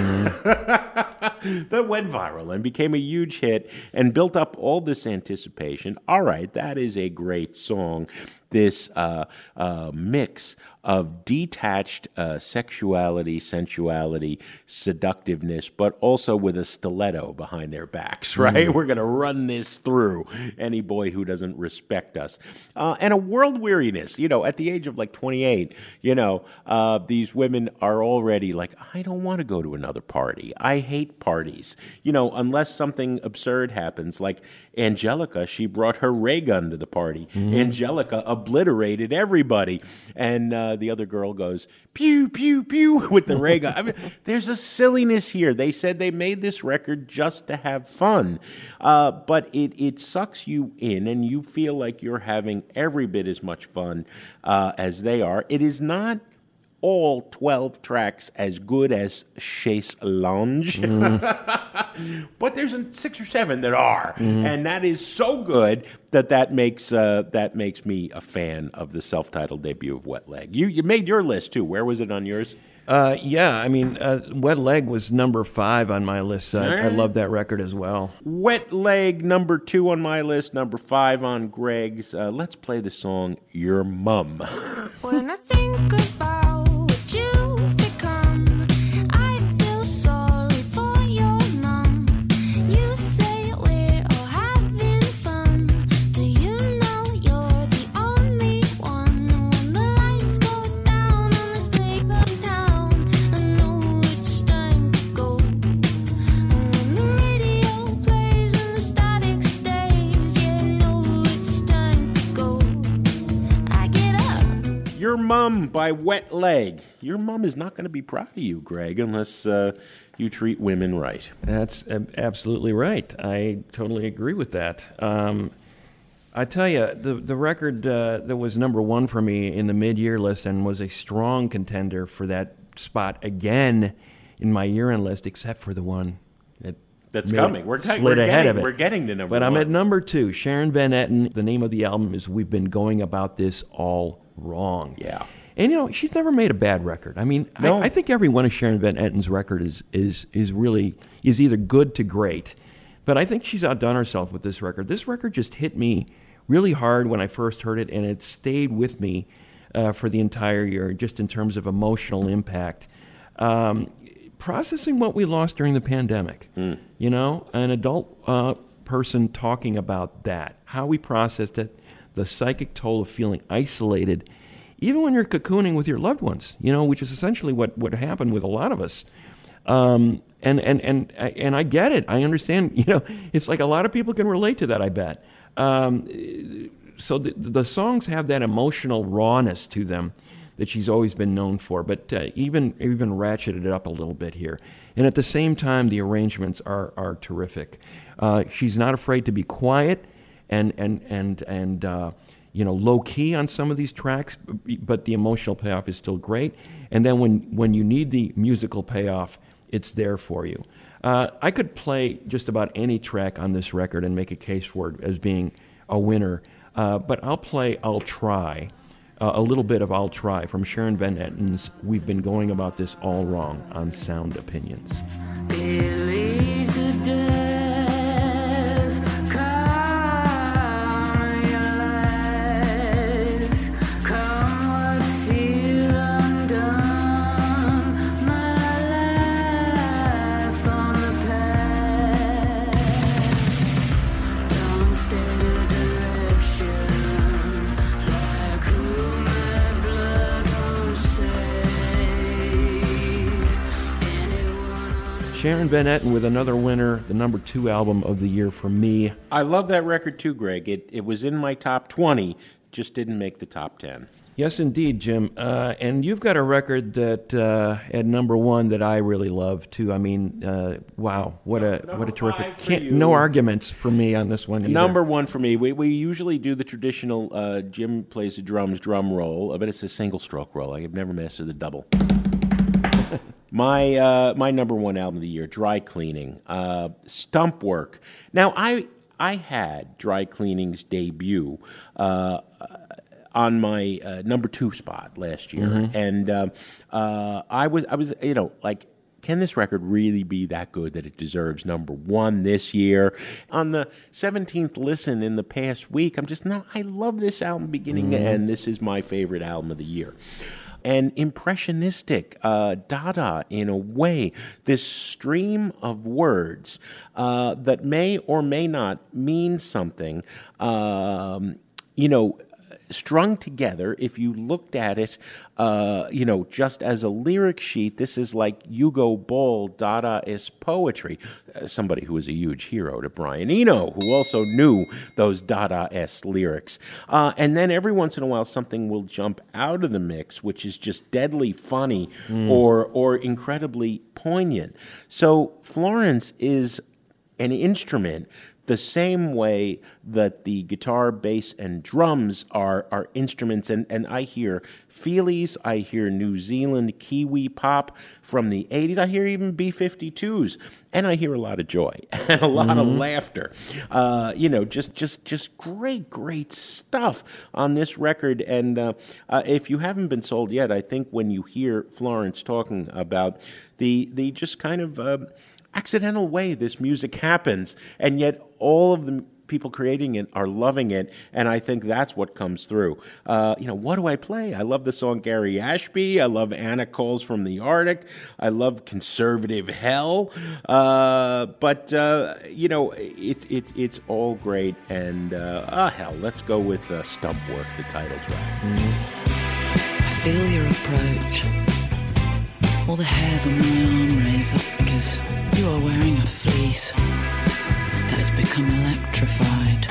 mm. that went viral and became a huge hit and built up all this anticipation. All right, that is a great song. This uh, uh, mix of detached uh, sexuality, sensuality, seductiveness, but also with a stiletto behind their backs, right? Mm. We're going to run this through any boy who doesn't respect us. Uh, and a world weariness, you know, at the age of like twenty-eight, you know, uh, these women are already like, I don't want to go to another party. I hate parties. You know, unless something absurd happens, like Angelica, she brought her ray gun to the party. Mm. Angelica obliterated everybody. And uh, the other girl goes, pew, pew, pew, with the ray gun. I mean, there's a silliness here. They said they made this record just to have fun. Uh, but it, it sucks you in, and you feel like you're having every bit as much fun uh, as they are. It is not all twelve tracks as good as Chaise Lounge. Mm. But there's six or seven that are. Mm. And that is so good that that makes uh, that makes me a fan of the self-titled debut of Wet Leg. You you made your list too. Where was it on yours? Uh, yeah, I mean, uh, Wet Leg was number five on my list. I, I love that record as well. Wet Leg, number two on my list, number five on Greg's. Uh, let's play the song Your Mum. When I think about what you've become, I feel sorry for your mum. You say we're all having fun. Do you know you're the only one? When the lights go down on this paper town, I know it's time to go. And when the radio plays and the static stays, yeah, I know it's time to go. I get up. Your Mum by Wet Leg. Your mum is not going to be proud of you, Greg, unless uh, you treat women right. That's ab- absolutely right. I totally agree with that. Um, I tell you, the the record uh, that was number one for me in the mid-year list and was a strong contender for that spot again in my year-end list, except for the one that That's made- coming. We're, slid we're, ahead getting, of it. we're getting to number But I'm one. at number two, Sharon Van Etten. The name of the album is We've Been Going About This All Wrong. Yeah. And, you know, she's never made a bad record. I mean, No. I, I think every one of Sharon Van Etten's record is, is, is really, is either good to great. But I think she's outdone herself with this record. This record just hit me really hard when I first heard it, and it stayed with me uh, for the entire year, just in terms of emotional impact. Um, processing what we lost during the pandemic, you know, an adult uh, person talking about that, how we processed it, the psychic toll of feeling isolated, even when you're cocooning with your loved ones, you know, which is essentially what, what happened with a lot of us. Um, and, and, and, and I get it. I understand, you know, it's like a lot of people can relate to that, I bet. Um, so the, the songs have that emotional rawness to them that she's always been known for, but uh, even even ratcheted it up a little bit here. And at the same time, the arrangements are are terrific. Uh, she's not afraid to be quiet and and and and uh, you know, low key on some of these tracks, but the emotional payoff is still great. And then when when you need the musical payoff, it's there for you. Uh, I could play just about any track on this record and make a case for it as being a winner, uh, but I'll play I'll Try. Uh, a little bit of I'll Try from Sharon Van Etten's We've Been Going About This All Wrong on Sound Opinions. Believe the death come your life. Come what fear undone. My life on the path. Don't stay the direction. Like who my blood won't save. Sharon Van Etten with another winner, the number two album of the year for me. I love that record too, Greg. It it was in my top twenty, just didn't make the top ten. Yes, indeed, Jim. Uh, and you've got a record that uh, at number one that I really love too. I mean, uh, wow, what a what a terrific! for Can't, you. no arguments for me on this one either. Number one for me. We we usually do the traditional uh, Jim plays the drums drum roll, but it's a single stroke roll. I've never mastered the double. My uh, my number one album of the year, Dry Cleaning, uh, Stump Work. Now I I had Dry Cleaning's debut uh, on my uh, number two spot last year, Mhm. and uh, uh, I was I was you know like. Can this record really be that good that it deserves number one this year? On the seventeenth listen in the past week, I'm just, no, I love this album beginning to Mhm. end. This is my favorite album of the year. And impressionistic, uh, Dada in a way, this stream of words uh, that may or may not mean something, um, you know, strung together. If you looked at it, uh, you know, just as a lyric sheet, this is like Hugo Ball Dadaist poetry. Uh, somebody who was a huge hero to Brian Eno, who also knew those Dadaist lyrics. Uh, and then every once in a while, something will jump out of the mix, which is just deadly funny Mm. or or incredibly poignant. So Florence is an instrument the same way that the guitar, bass, and drums are are instruments. And, and I hear Feelies, I hear New Zealand Kiwi pop from the eighties, I hear even B fifty-twos, and I hear a lot of joy and a lot mm-hmm. of laughter. Uh, you know, just just just great, great stuff on this record. And uh, uh, if you haven't been sold yet, I think when you hear Florence talking about the the just kind of uh, accidental way this music happens, and yet all of the people creating it are loving it, and I think that's what comes through. Uh, you know, what do I play? I love the song Gary Ashby. I love Anna Calls from the Arctic. I love Conservative Hell. Uh, but, uh, you know, it's it's it's all great. And, uh, ah, hell, let's go with uh, Stump Work, the title track. I feel your approach. All the hairs on my arm raise up because you are wearing a fleece that has become electrified.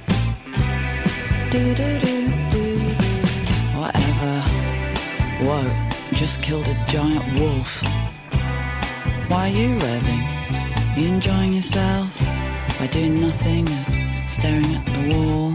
Do do do do. Whatever. Whoa, just killed a giant wolf. Why are you revving? You enjoying yourself by doing nothing and staring at the wall?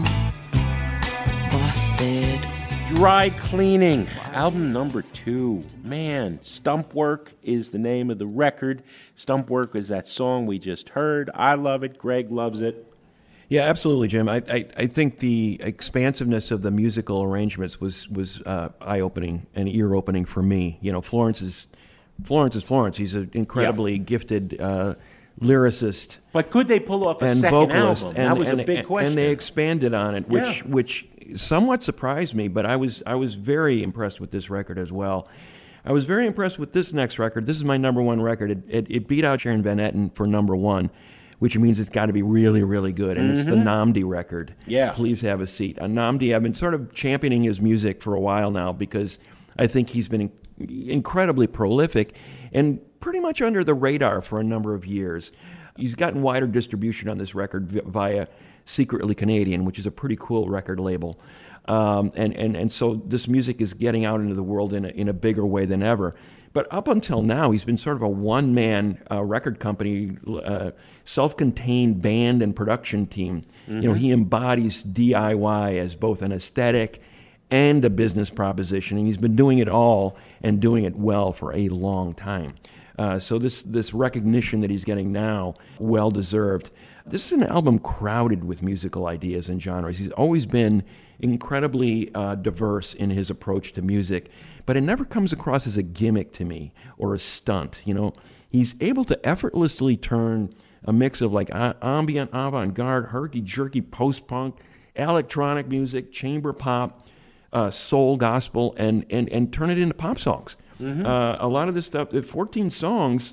Busted. Dry Cleaning, album number two. Man, Stump Work is the name of the record. Stump Work is that song we just heard. I love it. Greg loves it. Yeah, absolutely, Jim. I, I, I think the expansiveness of the musical arrangements was was uh, eye-opening and ear-opening for me. You know, Florence is Florence is Florence. He's an incredibly yep. gifted uh, lyricist. But could they pull off a and second vocalist. album? And, that was and, a big and, question. And they expanded on it, which yeah. which somewhat surprised me. But I was I was very impressed with this record as well. I was very impressed with this next record. This is my number one record. It, it, it beat out Sharon Van Etten for number one, which means it's got to be really, really good. And mm-hmm. it's the Namdi record. Yeah. Please Have a Seat. On Namdi, I've been sort of championing his music for a while now because I think he's been in- incredibly prolific and pretty much under the radar for a number of years. He's gotten wider distribution on this record v- via Secretly Canadian, which is a pretty cool record label. Um, and, and, and so this music is getting out into the world in a, in a bigger way than ever. But up until now, he's been sort of a one-man uh, record company, uh, self-contained band and production team. Mm-hmm. You know, he embodies D I Y as both an aesthetic and a business proposition, and he's been doing it all and doing it well for a long time. Uh, so this this recognition that he's getting now, well-deserved. This is an album crowded with musical ideas and genres. He's always been incredibly uh, diverse in his approach to music, but it never comes across as a gimmick to me or a stunt. You know, he's able to effortlessly turn a mix of like uh, ambient, avant-garde, herky-jerky, post-punk, electronic music, chamber pop, uh, soul, gospel, and, and, and turn it into pop songs. Mm-hmm. Uh, a lot of this stuff, fourteen songs,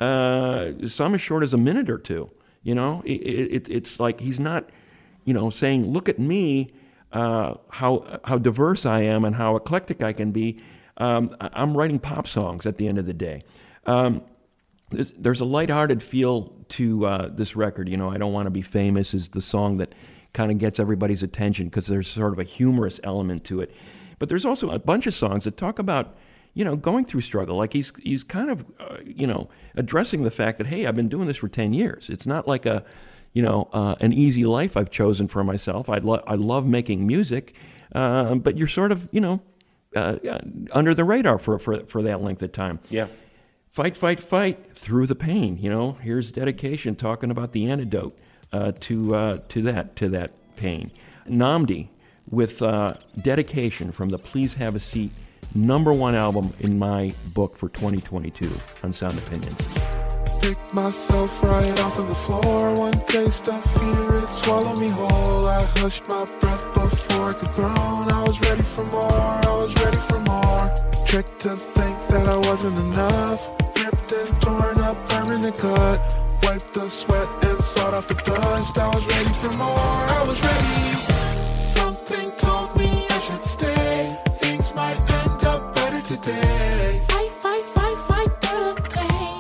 uh, some as short as a minute or two. You know, it, it, it's like he's not, you know, saying, look at me, uh, how how diverse I am and how eclectic I can be. Um, I'm writing pop songs at the end of the day. Um, there's, there's a lighthearted feel to uh, this record. You know, I Don't Want to Be Famous is the song that kind of gets everybody's attention because there's sort of a humorous element to it. But there's also a bunch of songs that talk about, you know, going through struggle. Like he's he's kind of, uh, you know, addressing the fact that, hey, I've been doing this for ten years. It's not like a, you know, uh, an easy life I've chosen for myself. I, lo- I love making music, uh, but you're sort of, you know, uh, under the radar for, for, for that length of time. Yeah. Fight, fight, fight through the pain. You know, here's Dedication talking about the antidote uh, to uh, to that to that pain. Namdi with uh, Dedication from the Please Have a Seat number one album in my book for twenty twenty-two on Sound Opinions. Pick myself right off of the floor. One taste of fear, it swallowed me whole. I hushed my breath before I could groan. I was ready for more, I was ready for more. Tricked to think that I wasn't enough. Ripped and torn up, permanent cut. Wiped the sweat and sawed off the dust. I was ready for more, I was ready. Something told me I should stay. Things might end up better today. Fight, fight, fight, fight, through the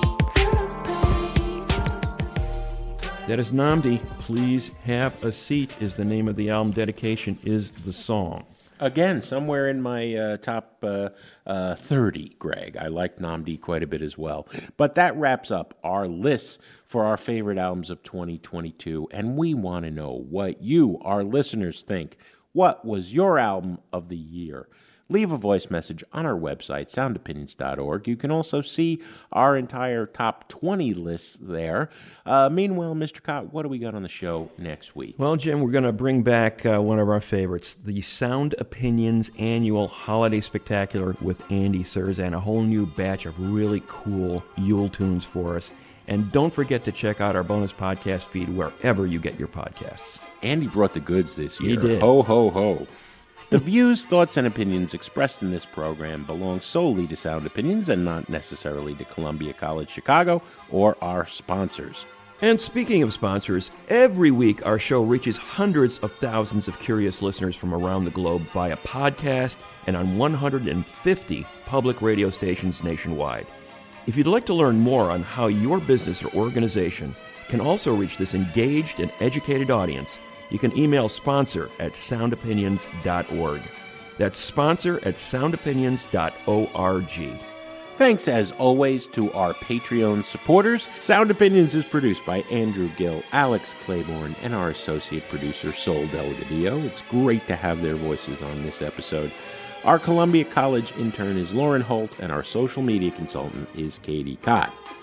pain, through the pain. That is Namdi. Please Have a Seat is the name of the album. Dedication is the song. Again, somewhere in my uh, top uh, uh, thirty, Greg. I like Namdi quite a bit as well. But that wraps up our lists for our favorite albums of twenty twenty-two, and we want to know what you, our listeners, think. What was your album of the year? Leave a voice message on our website, sound opinions dot org. You can also see our entire top twenty lists there. Uh, meanwhile, Mister Cott, what do we got on the show next week? Well, Jim, we're going to bring back uh, one of our favorites, the Sound Opinions Annual Holiday Spectacular with Andy Surzan, a whole new batch of really cool Yule tunes for us. And don't forget to check out our bonus podcast feed wherever you get your podcasts. Andy brought the goods this year. He did. Ho, ho, ho. The views, thoughts, and opinions expressed in this program belong solely to Sound Opinions and not necessarily to Columbia College Chicago or our sponsors. And speaking of sponsors, every week our show reaches hundreds of thousands of curious listeners from around the globe via podcast and on one hundred fifty public radio stations nationwide. If you'd like to learn more on how your business or organization can also reach this engaged and educated audience, you can email sponsor at sound opinions dot org. That's sponsor at sound opinions dot org. Thanks, as always, to our Patreon supporters. Sound Opinions is produced by Andrew Gill, Alex Claiborne, and our associate producer, Sol Delgadillo. It's great to have their voices on this episode. Our Columbia College intern is Lauren Holt, and our social media consultant is Katie Cott.